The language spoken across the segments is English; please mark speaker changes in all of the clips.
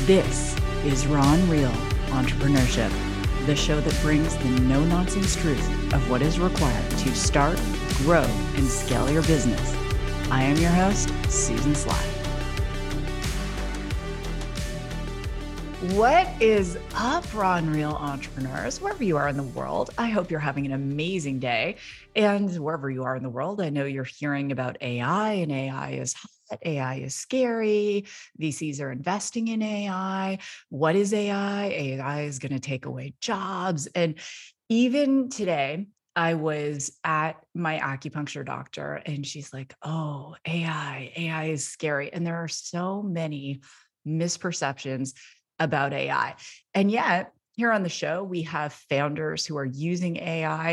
Speaker 1: This is Raw and Real Entrepreneurship, the show that brings the no-nonsense truth of what is required to start, grow, and scale your business. I am your host, Susan Sly. What is up, Raw and Real entrepreneurs, wherever you are in the world? I hope you're having an amazing day. And wherever you are in the world, I know you're hearing about AI, and AI is hot. AI is scary. VCs are investing in AI. What is AI? AI is going to take away jobs. And even today, I was at my acupuncture doctor and she's like, oh, AI is scary. And there are so many misperceptions about AI. And yet, here on the show, we have founders who are using AI.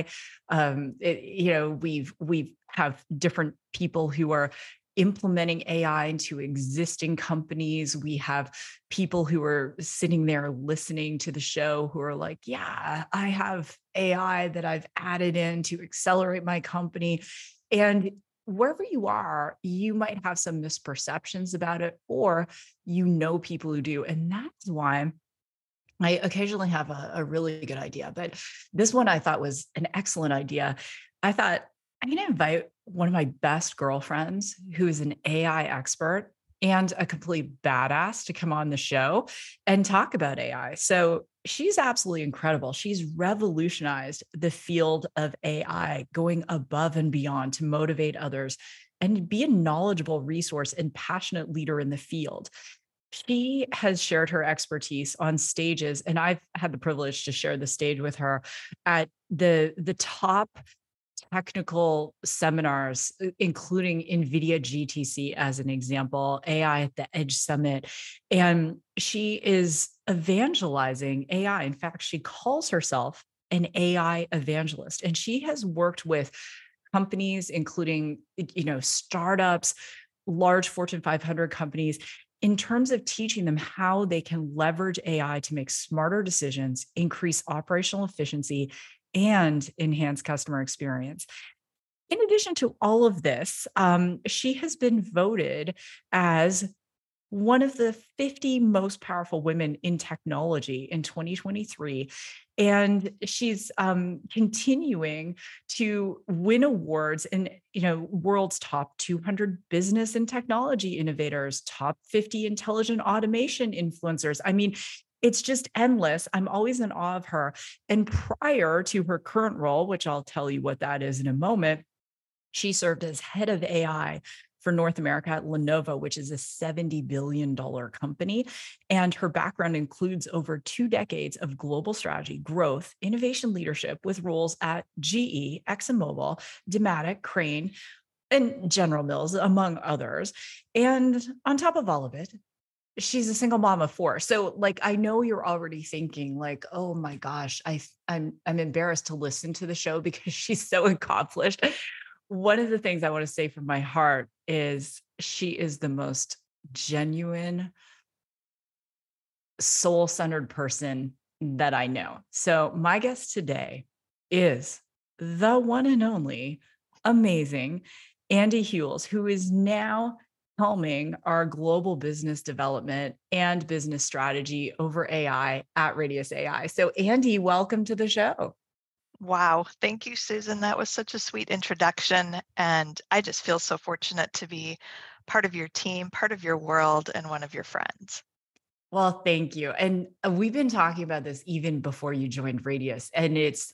Speaker 1: We've have different people who are implementing AI into existing companies. We have people who are sitting there listening to the show who are like, yeah, I have AI that I've added in to accelerate my company. And wherever you are, you might have some misperceptions about it, or you know people who do. And that's why I occasionally have a really good idea. But this one I thought was an excellent idea. I thought, I'm going to invite one of my best girlfriends who is an AI expert and a complete badass to come on the show and talk about AI. So she's absolutely incredible. She's revolutionized the field of AI, going above and beyond to motivate others and be a knowledgeable resource and passionate leader in the field. She has shared her expertise on stages, and I've had the privilege to share the stage with her at the top technical seminars, including NVIDIA GTC as an example, AI at the Edge Summit. And she is evangelizing AI. In fact, she calls herself an AI evangelist. And she has worked with companies, including, startups, large Fortune 500 companies, in terms of teaching them how they can leverage AI to make smarter decisions, increase operational efficiency, and enhance customer experience. In addition to all of this, she has been voted as one of the 50 most powerful women in technology in 2023. And she's continuing to win awards in, world's top 200 business and technology innovators, top 50 intelligent automation influencers. I mean, it's just endless. I'm always in awe of her. And prior to her current role, which I'll tell you what that is in a moment, she served as head of AI for North America at Lenovo, which is a $70 billion company. And her background includes over 2 decades of global strategy, growth, innovation leadership with roles at GE, ExxonMobil, Dematic, Crane, and General Mills, among others. And on top of all of it, she's a single mom of 4. So I know you're already thinking oh my gosh, I'm embarrassed to listen to the show because she's so accomplished. One of the things I want to say from my heart is she is the most genuine, soul-centered person that I know. So my guest today is the one and only amazing Andy Hules, who is now helming our global business development and business strategy over AI at Radius AI. So Andy, welcome to the show.
Speaker 2: Wow. Thank you, Susan. That was such a sweet introduction. And I just feel so fortunate to be part of your team, part of your world, and one of your friends.
Speaker 1: Well, thank you. And we've been talking about this even before you joined Radius. And it's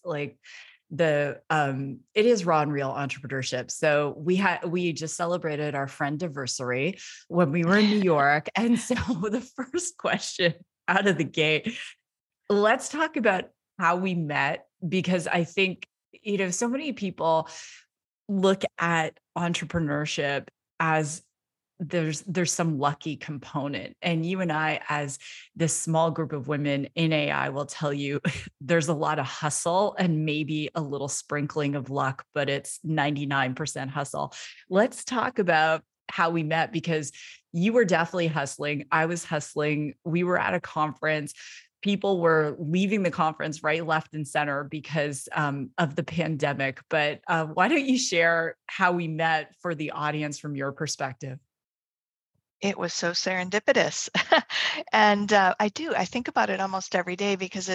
Speaker 1: it is Raw and Real Entrepreneurship. So we just celebrated our friend-iversary when we were in New York. And so the first question out of the gate, let's talk about how we met, because I think, so many people look at entrepreneurship as there's some lucky component. And you and I, as this small group of women in AI, will tell you there's a lot of hustle and maybe a little sprinkling of luck, but it's 99% hustle. Let's talk about how we met, because you were definitely hustling. I was hustling. We were at a conference. People were leaving the conference right, left, and center because of the pandemic. But why don't you share how we met for the audience from your perspective?
Speaker 2: It was so serendipitous. And I think about it almost every day because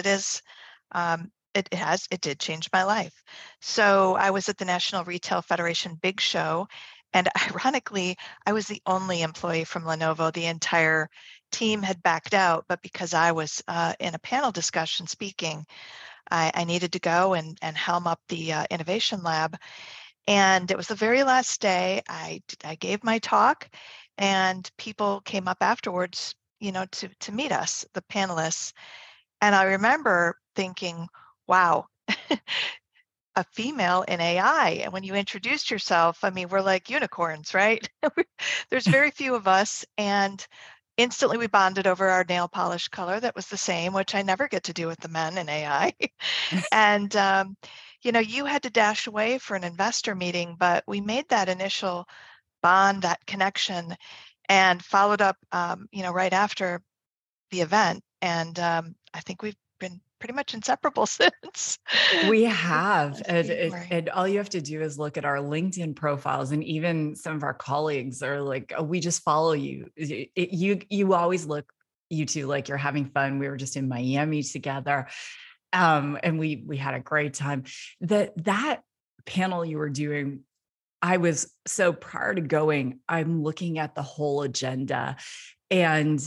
Speaker 2: it did change my life. So I was at the National Retail Federation Big Show, and ironically, I was the only employee from Lenovo. The entire team had backed out, but because I was in a panel discussion speaking, I needed to go and helm up the innovation lab. And it was the very last day. I gave my talk, and people came up afterwards, to meet us, the panelists. And I remember thinking, wow, a female in AI. And when you introduced yourself, I mean, we're like unicorns, right? There's very few of us. And instantly we bonded over our nail polish color that was the same, which I never get to do with the men in AI. And, you had to dash away for an investor meeting, but we made that initial bond, that connection, and followed up, right after the event. And I think we've been pretty much inseparable since.
Speaker 1: We
Speaker 2: It's
Speaker 1: have,
Speaker 2: a
Speaker 1: and,
Speaker 2: sweet story.
Speaker 1: and all you have to do is look at our LinkedIn profiles, and even some of our colleagues are like, "Oh, we just follow you. You always look, you two, like you're having fun." We were just in Miami together, and we had a great time. That panel you were doing, I was so prior to going, I'm looking at the whole agenda, and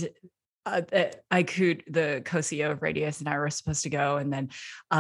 Speaker 1: the co-CEO of Radius and I were supposed to go, and then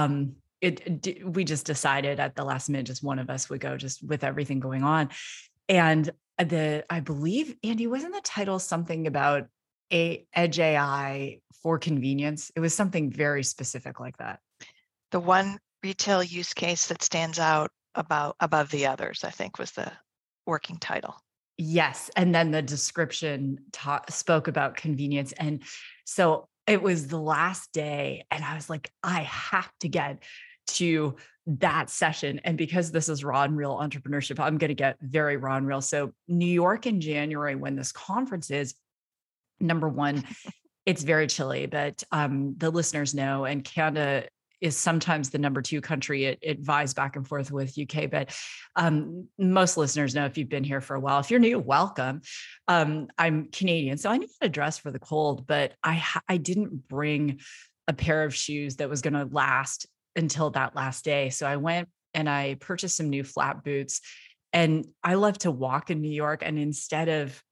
Speaker 1: we just decided at the last minute, just one of us would go, just with everything going on. And I believe, Andy, wasn't the title something about a edge AI for convenience? It was something very specific like that.
Speaker 2: The one retail use case that stands out above the others, I think, was the working title.
Speaker 1: Yes, and then the description spoke about convenience, and so it was the last day, and I was like, I have to get to that session. And because this is raw and real entrepreneurship, I'm going to get very raw and real. So New York in January, when this conference is, number one, it's very chilly, but the listeners know, and Canada is sometimes the number two country. It vies back and forth with UK, but most listeners know, if you've been here for a while. If you're new, welcome. I'm Canadian, so I need a dress for the cold, but I didn't bring a pair of shoes that was going to last until that last day. So I went and I purchased some new flat boots, and I love to walk in New York. And instead of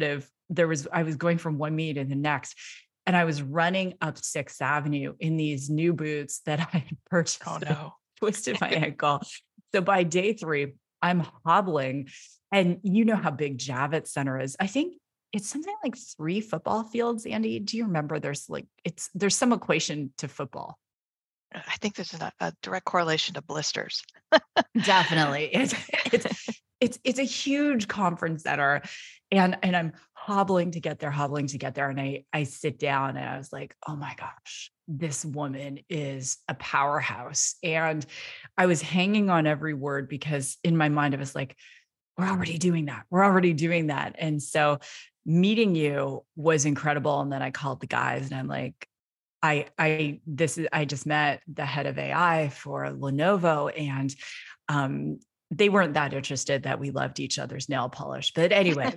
Speaker 1: I was going from one meet to the next, and I was running up Sixth Avenue in these new boots that I had purchased.
Speaker 2: Oh no.
Speaker 1: Twisted my ankle. So by day 3, I'm hobbling, and you know how big Javits Center is. I think it's something like 3 football fields. Andy, do you remember? There's some equation to football.
Speaker 2: I think there's a direct correlation to blisters.
Speaker 1: Definitely. It's a huge conference center, and I'm hobbling to get there. And I sit down, and I was like, oh my gosh, this woman is a powerhouse. And I was hanging on every word, because in my mind, I was like, we're already doing that. And so meeting you was incredible. And then I called the guys, and I'm like, I just met the head of AI for Lenovo, and they weren't that interested that we loved each other's nail polish. But anyway,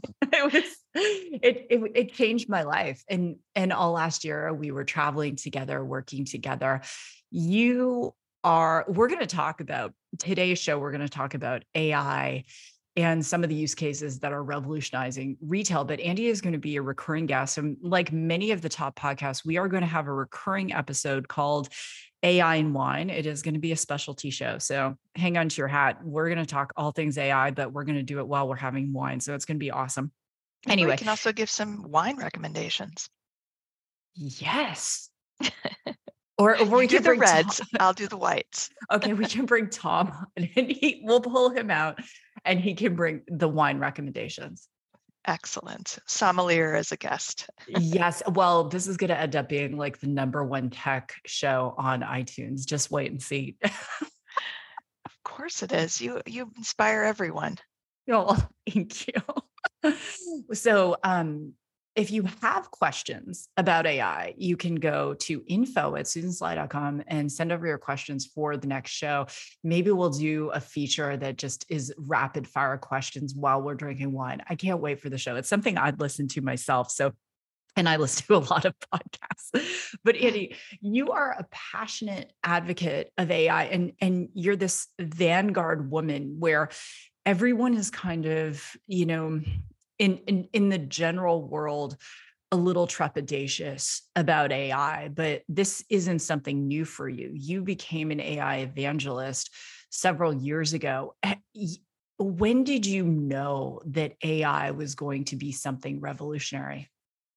Speaker 1: it changed my life. And all last year we were traveling together, working together. We're going to talk about today's show. We're going to talk about AI and some of the use cases that are revolutionizing retail. But Andy is going to be a recurring guest. And like many of the top podcasts, we are going to have a recurring episode called AI and Wine. It is going to be a specialty show. So hang on to your hat. We're going to talk all things AI, but we're going to do it while we're having wine. So it's going to be awesome. Anyway.
Speaker 2: We can also give some wine recommendations.
Speaker 1: Yes. Or we
Speaker 2: can do the reds. I'll do the whites.
Speaker 1: Okay, we can bring Tom, and we'll pull him out, and he can bring the wine recommendations.
Speaker 2: Excellent. Sommelier as a guest.
Speaker 1: Yes. Well, this is going to end up being like the #1 tech show on iTunes. Just wait and see.
Speaker 2: Of course it is. You inspire everyone.
Speaker 1: Oh, thank you. So, if you have questions about AI, you can go to info@susansly.com and send over your questions for the next show. Maybe we'll do a feature that just is rapid fire questions while we're drinking wine. I can't wait for the show. It's something I'd listen to myself. So, and I listen to a lot of podcasts. But Andy, you are a passionate advocate of AI, and you're this vanguard woman where everyone is kind of, in the general world, a little trepidatious about AI, but this isn't something new for you. You became an AI evangelist several years ago. When did you know that AI was going to be something revolutionary?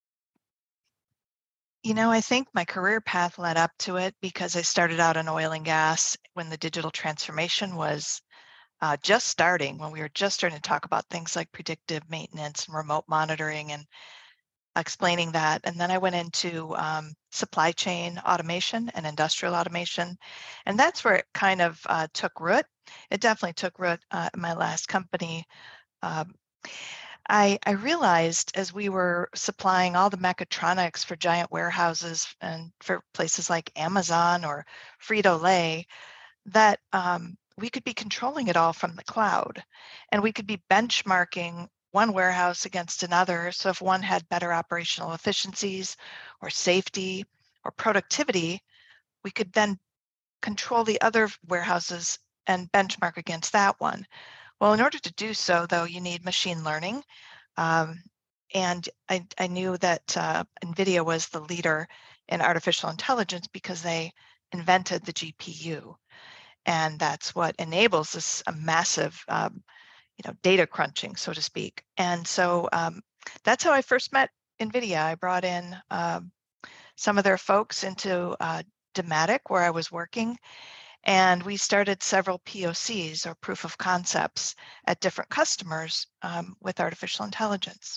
Speaker 2: I think my career path led up to it because I started out in oil and gas when the digital transformation was just starting, when we were just starting to talk about things like predictive maintenance and remote monitoring and explaining that. And then I went into supply chain automation and industrial automation. And that's where it kind of took root. It definitely took root in my last company. Um, I realized as we were supplying all the mechatronics for giant warehouses and for places like Amazon or Frito-Lay, that we could be controlling it all from the cloud, and we could be benchmarking one warehouse against another. So if one had better operational efficiencies or safety or productivity, we could then control the other warehouses and benchmark against that one. Well, in order to do so, though, you need machine learning. Um, and I knew that NVIDIA was the leader in artificial intelligence because they invented the GPU. And that's what enables this massive, data crunching, so to speak. And so that's how I first met NVIDIA. I brought in some of their folks into Dematic, where I was working, and we started several POCs, or proof of concepts, at different customers with artificial intelligence.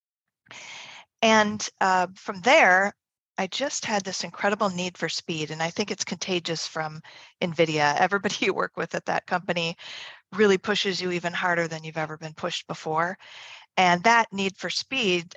Speaker 2: And from there, I just had this incredible need for speed, and I think it's contagious from NVIDIA. Everybody you work with at that company really pushes you even harder than you've ever been pushed before. And that need for speed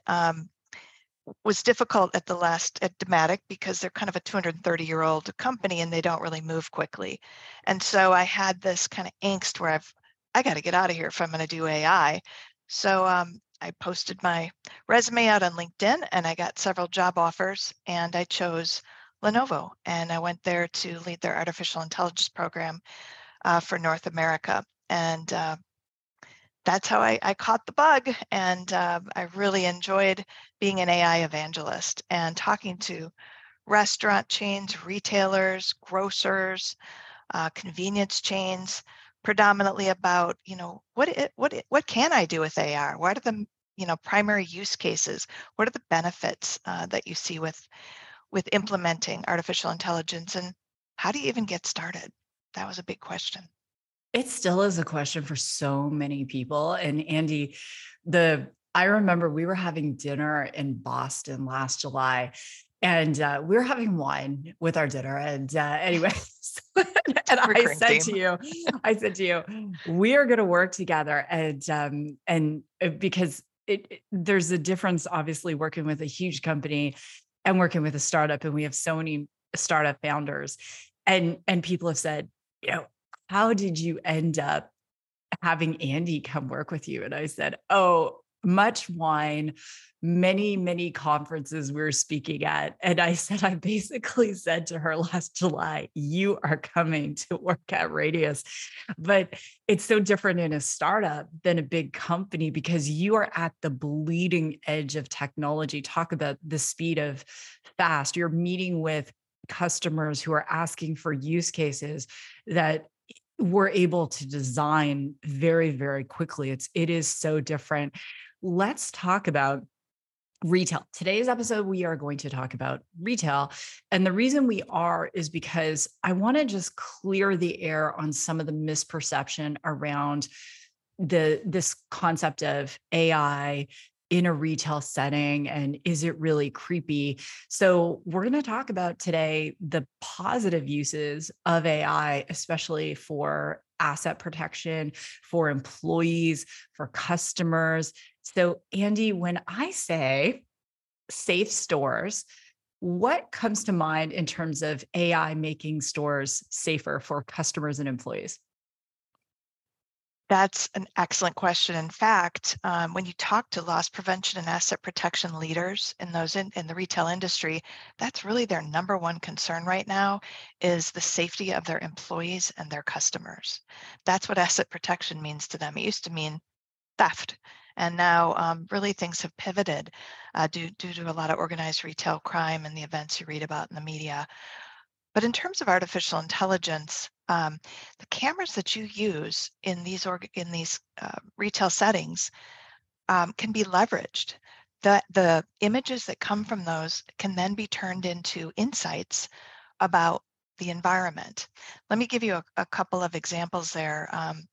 Speaker 2: was difficult at Dematic because they're kind of a 230-year-old company and they don't really move quickly. And so I had this kind of angst where I got to get out of here if I'm going to do AI. So I posted my resume out on LinkedIn and I got several job offers, and I chose Lenovo, and I went there to lead their artificial intelligence program for North America. And that's how I caught the bug. And I really enjoyed being an AI evangelist and talking to restaurant chains, retailers, grocers, convenience chains, predominantly about, what can I do with AR? What are the, primary use cases? What are the benefits that you see with implementing artificial intelligence? And how do you even get started? That was a big question.
Speaker 1: It still is a question for so many people. And Andy, I remember we were having dinner in Boston last July, and we were having wine with our dinner. And anyway, and I said to you, we are going to work together, and because there's a difference, obviously, working with a huge company and working with a startup, and we have so many startup founders, and people have said, how did you end up having Andy come work with you? And I said, oh, much wine, many, many conferences we were speaking at. And I said, I basically said to her last July, you are coming to work at Radius. But it's so different in a startup than a big company because you are at the bleeding edge of technology. Talk about the speed of fast. You're meeting with customers who are asking for use cases that we're able to design very, very quickly. It is so different. Let's talk about retail. Today's episode, we are going to talk about retail. And the reason we are is because I want to just clear the air on some of the misperception around this concept of AI in a retail setting, and is it really creepy? So we're going to talk about today the positive uses of AI, especially for asset protection, for employees, for customers. So Andy, when I say safe stores, what comes to mind in terms of AI making stores safer for customers and employees?
Speaker 2: That's an excellent question. In fact, when you talk to loss prevention and asset protection leaders in in the retail industry, that's really their number one concern right now is the safety of their employees and their customers. That's what asset protection means to them. It used to mean theft. And now really things have pivoted due to a lot of organized retail crime and the events you read about in the media. But in terms of artificial intelligence, the cameras that you use in these retail settings can be leveraged. The images that come from those can then be turned into insights about the environment. Let me give you a couple of examples there.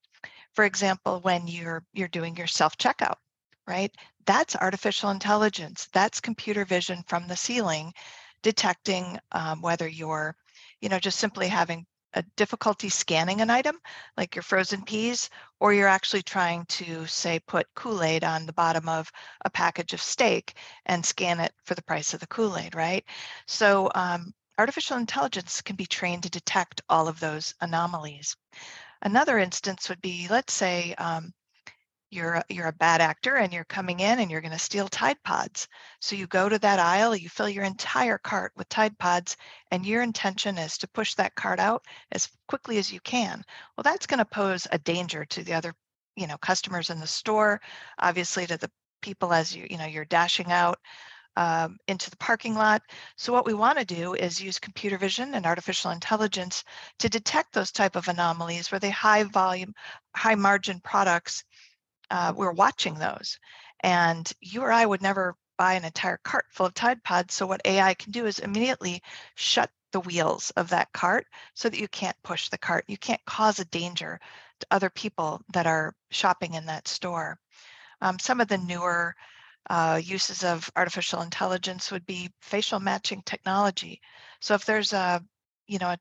Speaker 2: For example, when you're doing your self-checkout, right? That's artificial intelligence. That's computer vision from the ceiling detecting whether you're, just simply having a difficulty scanning an item, like your frozen peas, or you're actually trying to, say, put Kool-Aid on the bottom of a package of steak and scan it for the price of the Kool-Aid, right? So artificial intelligence can be trained to detect all of those anomalies. Another instance would be, let's say, you're a bad actor and you're coming in and you're going to steal Tide Pods. So you go to that aisle, you fill your entire cart with Tide Pods, and your intention is to push that cart out as quickly as you can. Well, that's going to pose a danger to the other, customers in the store, obviously to the people as you're dashing out into the parking lot. So what we want to do is use computer vision and artificial intelligence to detect those type of anomalies where they high volume, high margin products. We're watching those, and you or I would never buy an entire cart full of Tide Pods. So what AI can do is immediately shut the wheels of that cart so that you can't push the cart. You can't cause a danger to other people that are shopping in that store. Some of the newer uses of artificial intelligence would be facial matching technology. So if there's a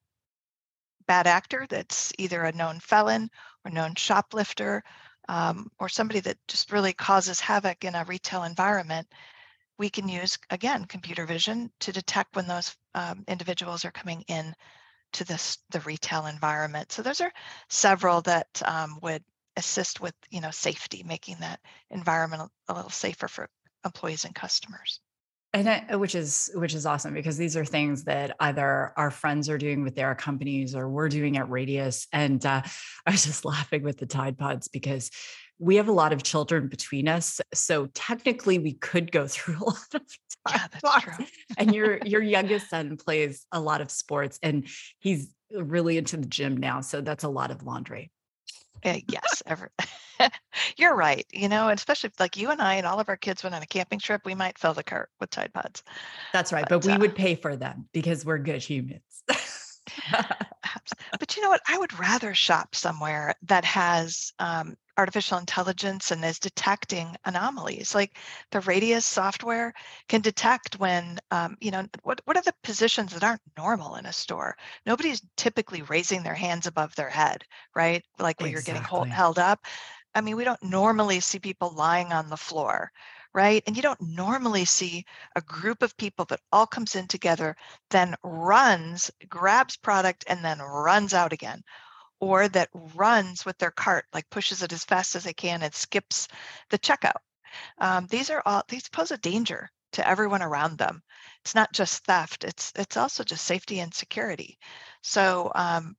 Speaker 2: bad actor that's either a known felon or known shoplifter, or somebody that just really causes havoc in a retail environment, we can use, again, computer vision to detect when those individuals are coming in to the retail environment. So those are several that would assist with, safety, making that environment a little safer for employees and customers.
Speaker 1: And which is awesome because these are things that either our friends are doing with their companies or we're doing at Radius. And I was just laughing with the Tide Pods because we have a lot of children between us. So technically we could go through a lot of Tide
Speaker 2: Yeah, that's
Speaker 1: Pods.
Speaker 2: true.
Speaker 1: And your youngest son plays a lot of sports and he's really into the gym now. So that's a lot of laundry.
Speaker 2: Yes, you're right. And especially if, like you and I and all of our kids went on a camping trip, we might fill the cart with Tide Pods.
Speaker 1: That's right. But
Speaker 2: But
Speaker 1: we would pay for them because we're good humans.
Speaker 2: perhaps. But you know what? I would rather shop somewhere that has artificial intelligence and is detecting anomalies. Like the Radius software can detect when, what are the positions that aren't normal in a store? Nobody's typically raising their hands above their head, right? Like where you're getting
Speaker 1: Exactly.
Speaker 2: held up. I mean, we don't normally see people lying on the floor, right? And you don't normally see a group of people that all comes in together, then runs, grabs product, and then runs out again, or that runs with their cart, like pushes it as fast as they can and skips the checkout. These pose a danger to everyone around them. It's not just theft; it's also just safety and security. So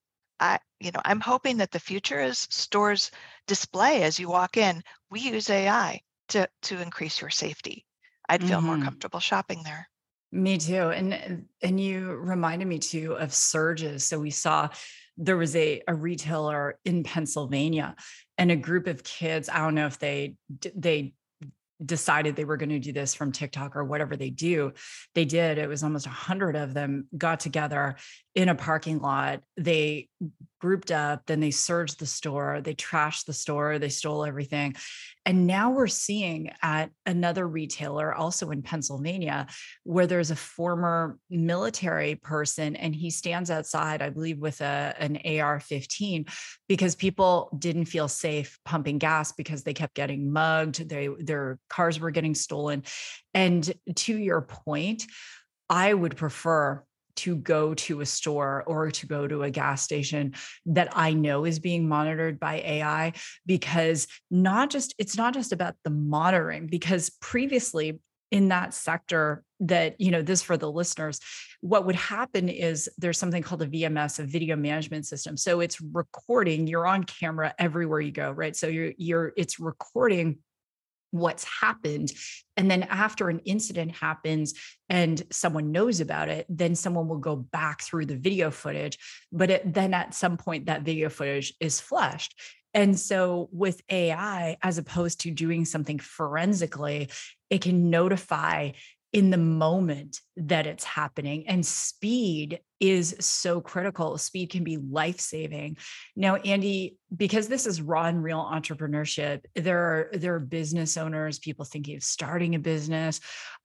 Speaker 2: I'm hoping that the future is stores display as you walk in. We use AI to increase your safety. I'd feel more
Speaker 1: Mhm.
Speaker 2: comfortable shopping there.
Speaker 1: Me too. And you reminded me too of surges. So we saw there was a retailer in Pennsylvania and a group of kids, I don't know if they decided they were going to do this from TikTok or whatever they do. They did. It was almost 100 of them got together in a parking lot. They grouped up, then they surged the store, they trashed the store, they stole everything. And now we're seeing at another retailer, also in Pennsylvania, where there's a former military person and he stands outside, I believe, with an AR-15 because people didn't feel safe pumping gas because they kept getting mugged, their cars were getting stolen. And to your point, I would prefer to go to a store or to go to a gas station that I know is being monitored by AI, because it's not just about the monitoring, because previously in that sector that, this for the listeners, what would happen is there's something called a VMS, a video management system. So it's recording, you're on camera everywhere you go, right? So it's recording what's happened. And then after an incident happens and someone knows about it, then someone will go back through the video footage. But then at some point, that video footage is flushed. And so with AI, as opposed to doing something forensically, it can notify in the moment that it's happening. And speed is so critical. Speed can be life-saving. Now, Andy, because this is raw and real entrepreneurship, there are business owners, people thinking of starting a business,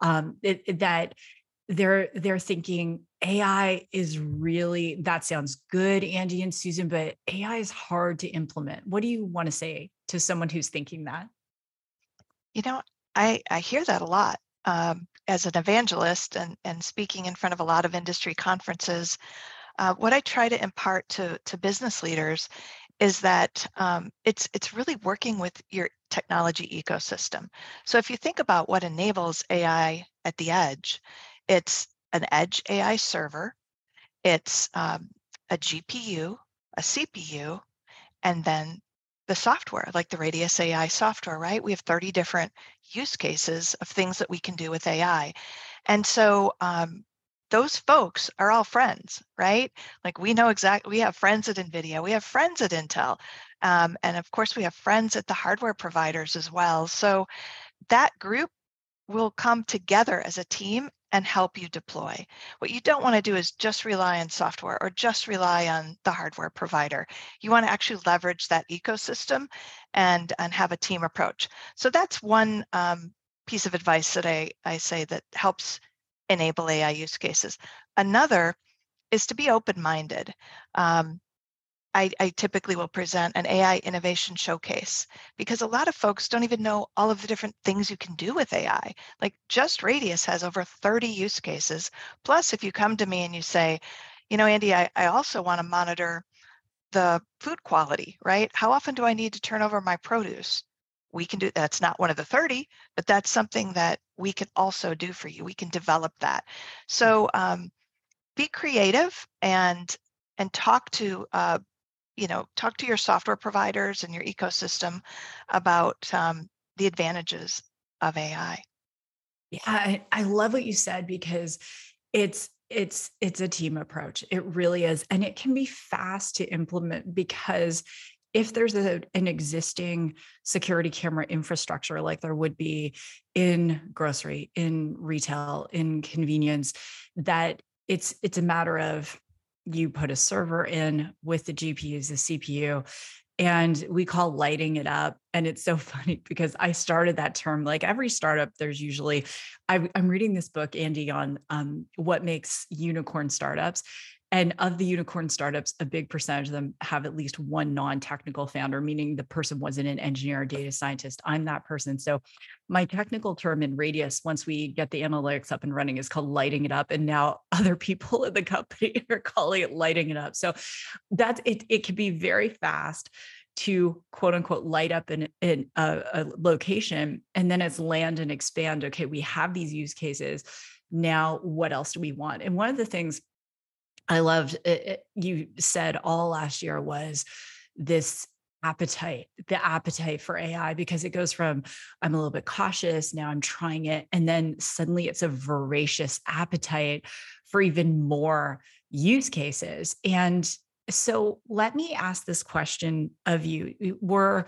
Speaker 1: that they're thinking AI is really, that sounds good, Andy and Susan, but AI is hard to implement. What do you want to say to someone who's thinking that?
Speaker 2: You know, I hear that a lot. As an evangelist and speaking in front of a lot of industry conferences, what I try to impart to business leaders is that it's really working with your technology ecosystem. So if you think about what enables AI at the edge, it's an edge AI server, it's a GPU, a CPU, and then the software, like the Radius AI software, right? We have 30 different use cases of things that we can do with AI. And so those folks are all friends, right? Like we know exactly, we have friends at NVIDIA, we have friends at Intel, and of course we have friends at the hardware providers as well. So that group will come together as a team and help you deploy. What you don't want to do is just rely on software or just rely on the hardware provider. You want to actually leverage that ecosystem and have a team approach. So that's one piece of advice that I say that helps enable AI use cases. Another is to be open-minded. I typically will present an AI innovation showcase because a lot of folks don't even know all of the different things you can do with AI. Like just Radius has over 30 use cases. Plus, if you come to me and you say, Andy, I also want to monitor the food quality, right? How often do I need to turn over my produce? We can do that's not one of the 30, but that's something that we can also do for you. We can develop that. So be creative and talk to talk to your software providers and your ecosystem about the advantages of AI.
Speaker 1: Yeah, I love what you said, because it's a team approach. It really is. And it can be fast to implement, because if there's an existing security camera infrastructure, like there would be in grocery, in retail, in convenience, that it's a matter of you put a server in with the GPUs, the CPU, and we call lighting it up. And it's so funny because I started that term, like every startup, there's usually, I'm reading this book, Andy, on what makes unicorn startups. And of the unicorn startups, a big percentage of them have at least one non-technical founder, meaning the person wasn't an engineer or data scientist. I'm that person. So my technical term in Radius, once we get the analytics up and running, is called lighting it up. And now other people in the company are calling it lighting it up. So that's it. It can be very fast to quote unquote light up in a location, and then it's land and expand. Okay, we have these use cases. Now, what else do we want? And one of the things I loved you said all last year was this the appetite for AI, because it goes from I'm a little bit cautious, now I'm trying it, and then suddenly it's a voracious appetite for even more use cases. And so let me ask this question of you. We're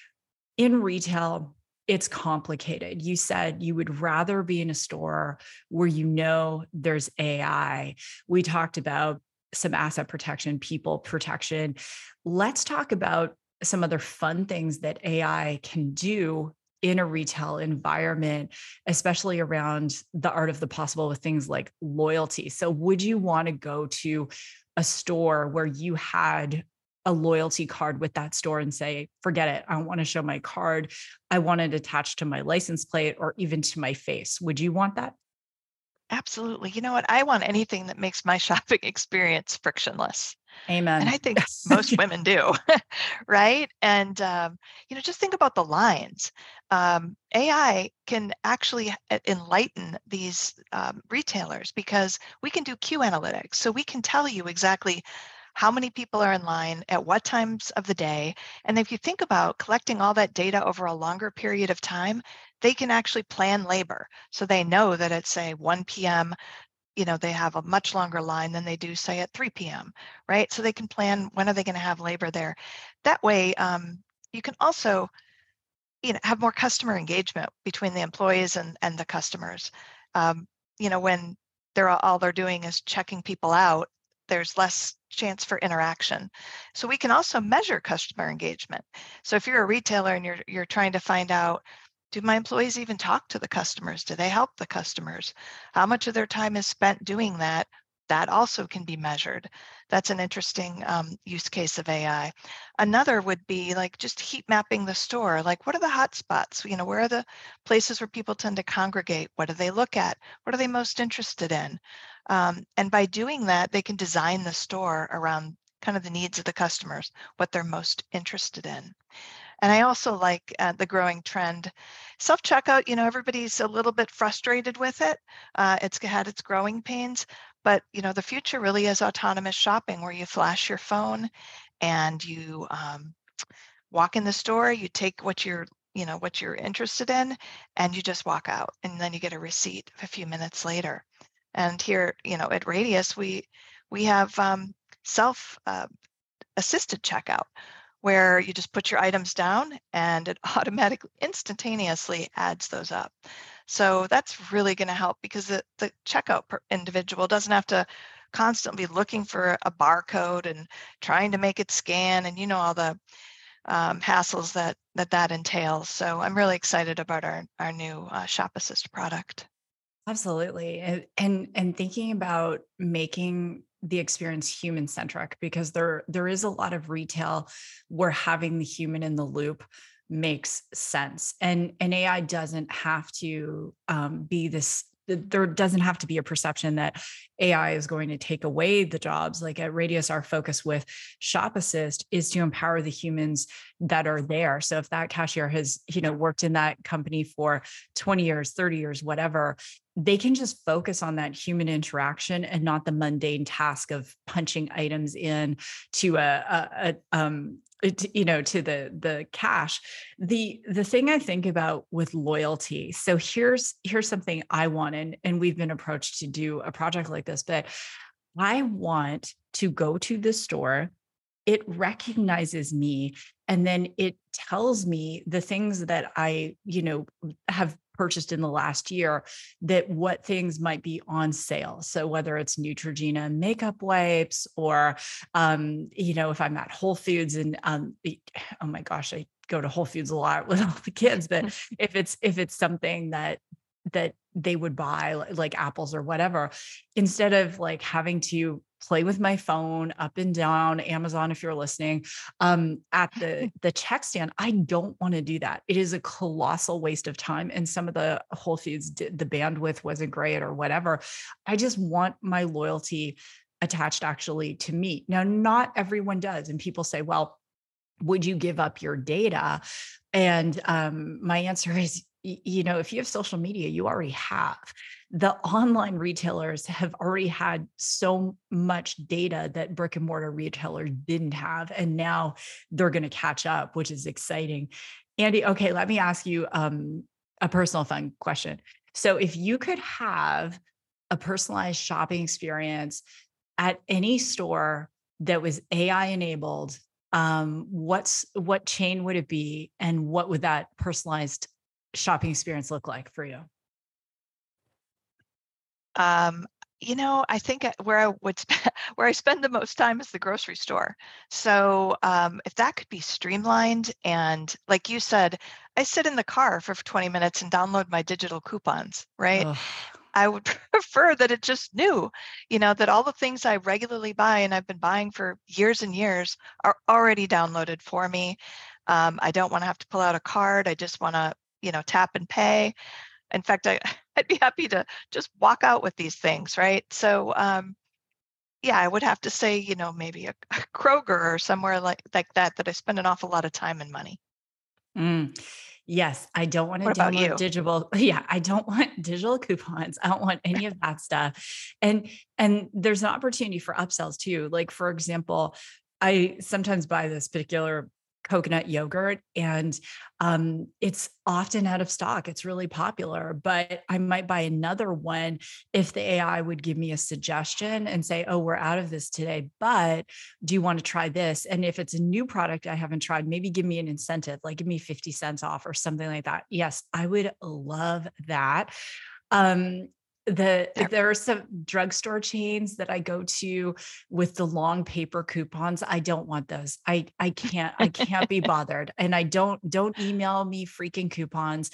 Speaker 1: in retail, it's complicated. You said you would rather be in a store where there's AI. We talked about some asset protection, people protection. Let's talk about some other fun things that AI can do in a retail environment, especially around the art of the possible with things like loyalty. So, would you want to go to a store where you had a loyalty card with that store and say, forget it, I don't want to show my card. I want it attached to my license plate or even to my face? Would you want that?
Speaker 2: Absolutely. You know what? I want anything that makes my shopping experience frictionless. And
Speaker 1: Amen.
Speaker 2: I think most women do, right? And just think about the lines. AI can actually enlighten these retailers because we can do queue analytics. So we can tell you exactly how many people are in line at what times of the day. And if you think about collecting all that data over a longer period of time, they can actually plan labor. So they know that at, say, 1 p.m., they have a much longer line than they do, say, at 3 p.m., right? So they can plan when are they going to have labor there. That way, you can also, have more customer engagement between the employees and the customers. When all they're doing is checking people out, there's less chance for interaction. So we can also measure customer engagement. So if you're a retailer and you're trying to find out, do my employees even talk to the customers? Do they help the customers? How much of their time is spent doing that? That also can be measured. That's an interesting use case of AI. Another would be like just heat mapping the store. Like, what are the hot spots? Where are the places where people tend to congregate? What do they look at? What are they most interested in? And by doing that, they can design the store around kind of the needs of the customers, what they're most interested in. And I also like the growing trend. Self-checkout, everybody's a little bit frustrated with it. It's had its growing pains, but the future really is autonomous shopping where you flash your phone and you walk in the store, you take what you're interested in, and you just walk out, and then you get a receipt a few minutes later. And here, at Radius, we have self assisted checkout where you just put your items down and it automatically instantaneously adds those up. So that's really going to help because the checkout individual doesn't have to constantly be looking for a barcode and trying to make it scan and all the hassles that entails. So I'm really excited about our new Shop Assist product.
Speaker 1: Absolutely. And thinking about making the experience human centric, because there is a lot of retail where having the human in the loop makes sense. And AI doesn't have to be this. There doesn't have to be a perception that AI is going to take away the jobs. Like at Radius, our focus with Shop Assist is to empower the humans that are there. So if that cashier has, worked in that company for 20 years, 30 years, whatever, they can just focus on that human interaction and not the mundane task of punching items in to to the cash. The thing I think about with loyalty. So here's something I want, and we've been approached to do a project like this, but I want to go to the store. It recognizes me, and then it tells me the things that I, have purchased in the last year, that what things might be on sale. So whether it's Neutrogena makeup wipes or, if I'm at Whole Foods and, oh my gosh, I go to Whole Foods a lot with all the kids, but if it's something that they would buy like apples or whatever, instead of like having to play with my phone up and down Amazon, if you're listening, at the check stand, I don't want to do that. It is a colossal waste of time. And some of the Whole Foods, the bandwidth wasn't great or whatever. I just want my loyalty attached actually to me. Now, not everyone does. And people say, well, would you give up your data? And my answer is, if you have social media, you already have. The online retailers have already had so much data that brick and mortar retailers didn't have. And now they're going to catch up, which is exciting. Andy, okay, let me ask you a personal fun question. So if you could have a personalized shopping experience at any store that was AI enabled, what chain would it be, and what would that personalized shopping experience look like for you?
Speaker 2: I think where I would where I spend the most time is the grocery store. So if that could be streamlined, and like you said, I sit in the car for 20 minutes and download my digital coupons, right?
Speaker 1: Ugh.
Speaker 2: I would prefer that it just knew, that all the things I regularly buy and I've been buying for years and years are already downloaded for me. I don't want to have to pull out a card. I just want to, tap and pay. In fact, I'd be happy to just walk out with these things, right? So, yeah, I would have to say, maybe a Kroger or somewhere like that I spend an awful lot of time and money.
Speaker 1: Mm. Yes, I don't want to
Speaker 2: What about
Speaker 1: download
Speaker 2: you?
Speaker 1: digital. Yeah, I don't want digital coupons. I don't want any of that stuff. And there's an opportunity for upsells too. Like for example, I sometimes buy this particular coconut yogurt and it's often out of stock. It's really popular, but I might buy another one if the AI would give me a suggestion and say, "Oh, we're out of this today, but do you want to try this?" And if it's a new product I haven't tried, maybe give me an incentive, like give me 50 cents off or something like that. Yes, I would love that. Um,
Speaker 2: There.
Speaker 1: there are some drugstore chains that I go to with the long paper coupons. I don't want those. I can't be bothered. And I don't email me freaking coupons.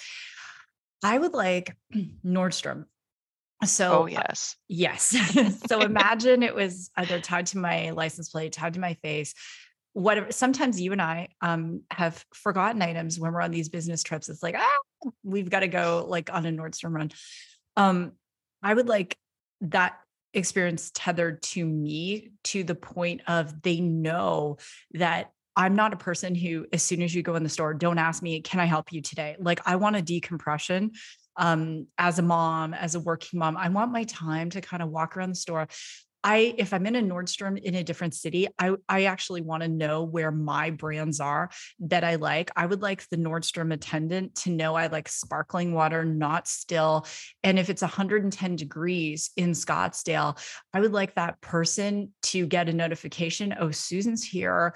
Speaker 1: I would like Nordstrom.
Speaker 2: Oh,
Speaker 1: So
Speaker 2: yes.
Speaker 1: yes. So imagine it was either tied to my license plate, tied to my face. Whatever. Sometimes you and I have forgotten items when we're on these business trips. It's like, we've got to go like on a Nordstrom run. Um, I would like that experience tethered to me to the point of they know that I'm not a person who, as soon as you go in the store, don't ask me, can I help you today? Like I want a decompression. As a mom, as a working mom, I want my time to kind of walk around the store. If I'm in a Nordstrom in a different city, I actually want to know where my brands are that I like. I would like the Nordstrom attendant to know I like sparkling water, not still. And if it's 110 degrees in Scottsdale, I would like that person to get a notification. Oh, Susan's here.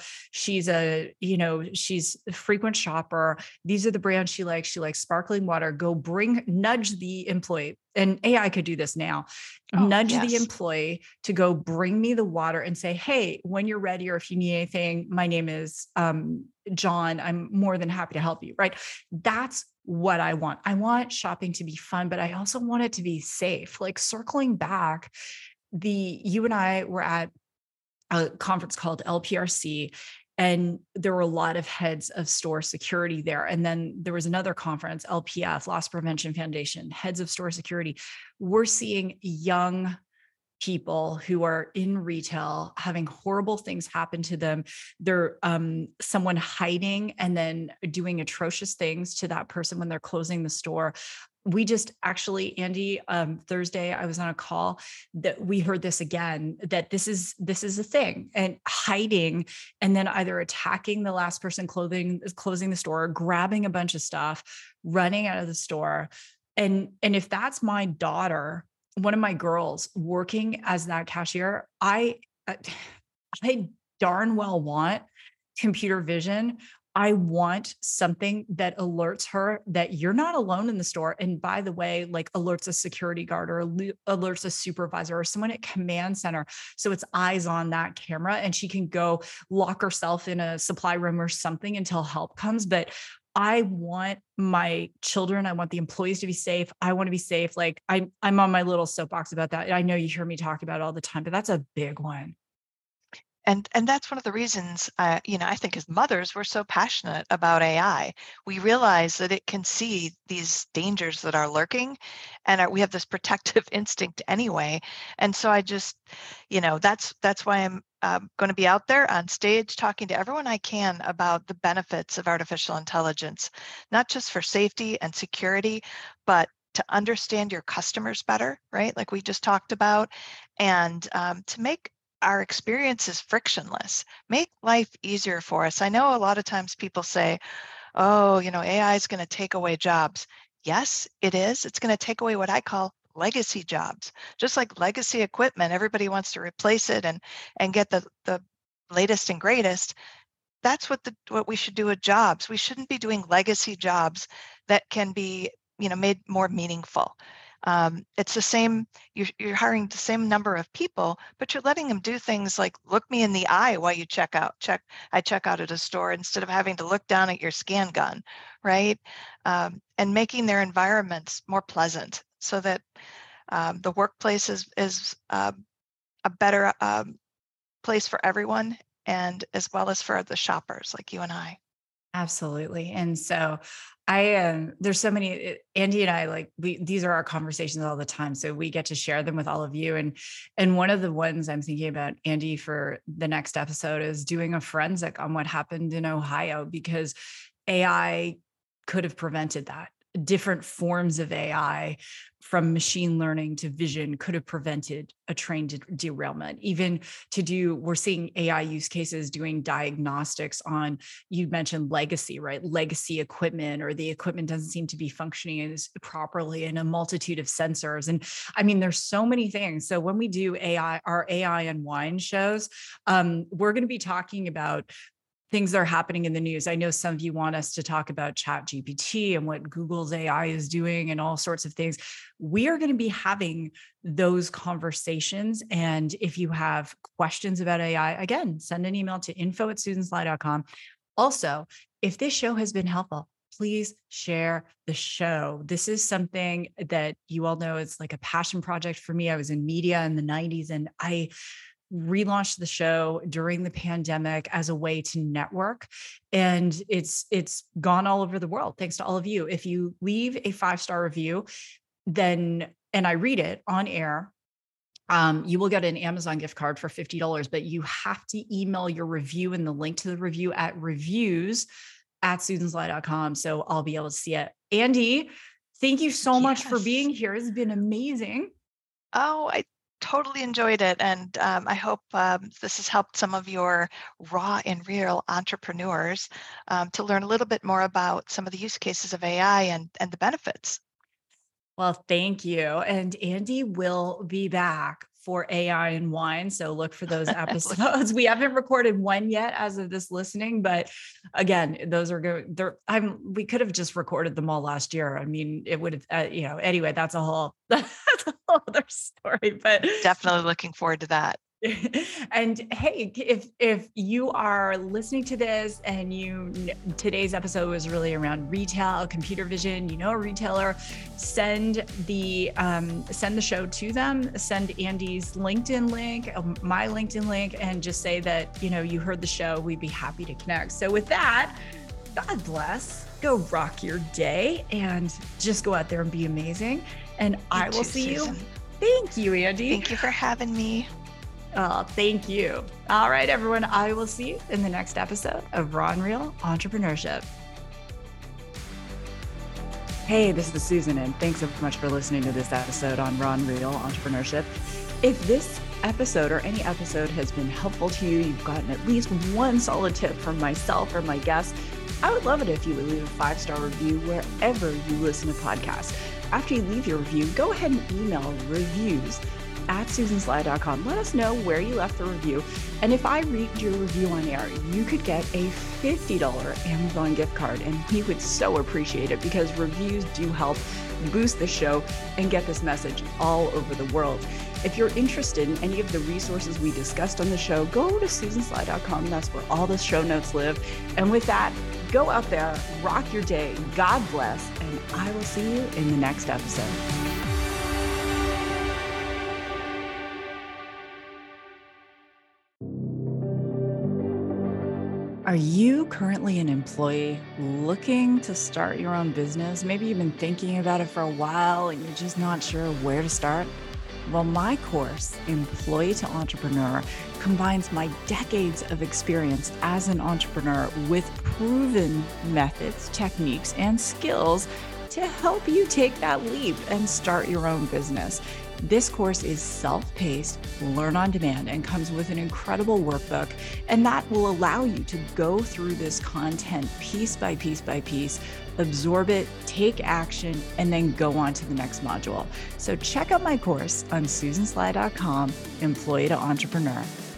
Speaker 1: She's a frequent shopper. These are the brands she likes. She likes sparkling water. Nudge the employee. And AI could do this now.
Speaker 2: Oh,
Speaker 1: Nudge the
Speaker 2: yes.
Speaker 1: employee to go bring me the water and say, "Hey, when you're ready, or if you need anything, my name is John. I'm more than happy to help you." Right? That's what I want. I want shopping to be fun, but I also want it to be safe. Like circling back, you and I were at a conference called LPRC, and there were a lot of heads of store security there. And then there was another conference, LPF, Loss Prevention Foundation, heads of store security. We're seeing young people who are in retail having horrible things happen to them. They're someone hiding and then doing atrocious things to that person when they're closing the store. We just actually, Andy, Thursday, I was on a call that we heard this again, that this is a thing, and hiding and then either attacking the last person closing the store, grabbing a bunch of stuff, running out of the store. And if that's my daughter, one of my girls working as that cashier, I darn well want computer vision. I want something that alerts her that you're not alone in the store. And by the way, like alerts a security guard or alerts a supervisor or someone at command center. So it's eyes on that camera and she can go lock herself in a supply room or something until help comes. But I want my children, I want the employees to be safe. I want to be safe. Like I'm on my little soapbox about that. I know you hear me talk about it all the time, but that's a big one.
Speaker 2: And that's one of the reasons, I think as mothers, we're so passionate about AI. We realize that it can see these dangers that are lurking, and we have this protective instinct anyway. And so I just, that's why I'm going to be out there on stage talking to everyone I can about the benefits of artificial intelligence, not just for safety and security, but to understand your customers better, right? Like we just talked about, and to make our experience is frictionless, make life easier for us. I know a lot of times people say, oh, AI is going to take away jobs. Yes, it is. It's going to take away what I call legacy jobs. Just like legacy equipment, everybody wants to replace it and get the latest and greatest. That's what we should do with jobs. We shouldn't be doing legacy jobs that can be, made more meaningful. It's the same, you're hiring the same number of people, but you're letting them do things like look me in the eye while you check out. I check out at a store instead of having to look down at your scan gun, right? And making their environments more pleasant so that the workplace is a better place for everyone, and as well as for the shoppers like you and I.
Speaker 1: Absolutely. And so there's so many, Andy and I, like these are our conversations all the time. So we get to share them with all of you. And one of the ones I'm thinking about, Andy, for the next episode is doing a forensic on what happened in Ohio, because AI could have prevented that. Different forms of AI, from machine learning to vision, could have prevented a train derailment. Even we're seeing AI use cases doing diagnostics on, you mentioned legacy, right? Legacy equipment, or the equipment doesn't seem to be functioning as properly, in a multitude of sensors. And I mean, there's so many things. So when we do our AI and wine shows, we're going to be talking about things that are happening in the news. I know some of you want us to talk about ChatGPT and what Google's AI is doing and all sorts of things. We are going to be having those conversations. And if you have questions about AI, again, send an email to info@susansly.com. Also, if this show has been helpful, please share the show. This is something that you all know is like a passion project for me. I was in media in the 90s, and I relaunched the show during the pandemic as a way to network. And it's gone all over the world, thanks to all of you. If you leave a 5-star review, and I read it on air, you will get an Amazon gift card for $50, but you have to email your review and the link to the review at reviews@susansly.com. So I'll be able to see it. Andy, thank you so much for being here. It's been amazing.
Speaker 2: Oh, I totally enjoyed it. And I hope this has helped some of your raw and real entrepreneurs to learn a little bit more about some of the use cases of AI and the benefits.
Speaker 1: Well, thank you. And Andy will be back for AI and wine. So look for those episodes. We haven't recorded one yet as of this listening, but again, those are good. We could have just recorded them all last year. I mean, it would have, anyway, that's a whole other story, but
Speaker 2: definitely looking forward to that.
Speaker 1: And hey, if you are listening to this and today's episode was really around retail, computer vision, a retailer, send the show to them, send Andy's LinkedIn link, my LinkedIn link, and just say that, you heard the show. We'd be happy to connect. So with that, God bless, go rock your day and just go out there and be amazing. And I will see you. Thank you, Andy.
Speaker 2: Thank you for having me.
Speaker 1: Oh, thank you. All right, everyone. I will see you in the next episode of Raw and Real Entrepreneurship. Hey, this is Susan, and thanks so much for listening to this episode on Raw and Real Entrepreneurship. If this episode or any episode has been helpful to you, you've gotten at least one solid tip from myself or my guests, I would love it if you would leave a 5-star review wherever you listen to podcasts. After you leave your review, go ahead and email reviews@susansly.com. Let us know where you left the review. And if I read your review on air, you could get a $50 Amazon gift card. And we would so appreciate it, because reviews do help boost the show and get this message all over the world. If you're interested in any of the resources we discussed on the show, go to susansly.com. That's where all the show notes live. And with that, go out there, rock your day. God bless. And I will see you in the next episode. Are you currently an employee looking to start your own business? Maybe you've been thinking about it for a while and you're just not sure where to start. Well, my course, Employee to Entrepreneur, combines my decades of experience as an entrepreneur with proven methods, techniques, and skills to help you take that leap and start your own business. This course is self-paced, learn on demand, and comes with an incredible workbook. And that will allow you to go through this content piece by piece by piece, absorb it, take action, and then go on to the next module. So check out my course on susansly.com, Employee to Entrepreneur.